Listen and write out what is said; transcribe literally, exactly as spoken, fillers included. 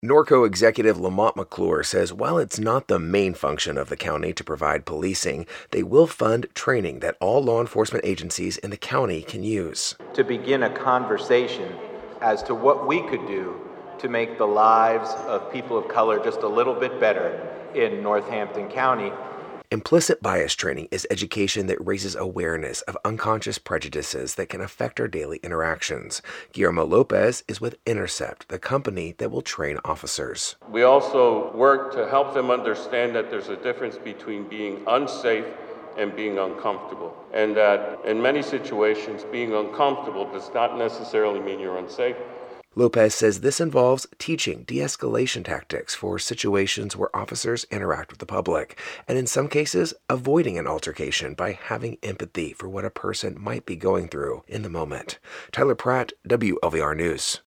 Norco executive Lamont McClure says while it's not the main function of the county to provide policing, they will fund training that all law enforcement agencies in the county can use. To begin a conversation as to what we could do to make the lives of people of color just a little bit better in Northampton County. Implicit bias training is education that raises awareness of unconscious prejudices that can affect our daily interactions. Guillermo Lopez is with Intercept, the company that will train officers. We also work to help them understand that there's a difference between being unsafe and being uncomfortable, and that in many situations being uncomfortable does not necessarily mean you're unsafe. Lopez says this involves teaching de-escalation tactics for situations where officers interact with the public, and in some cases, avoiding an altercation by having empathy for what a person might be going through in the moment. Tyler Pratt, W L V R News.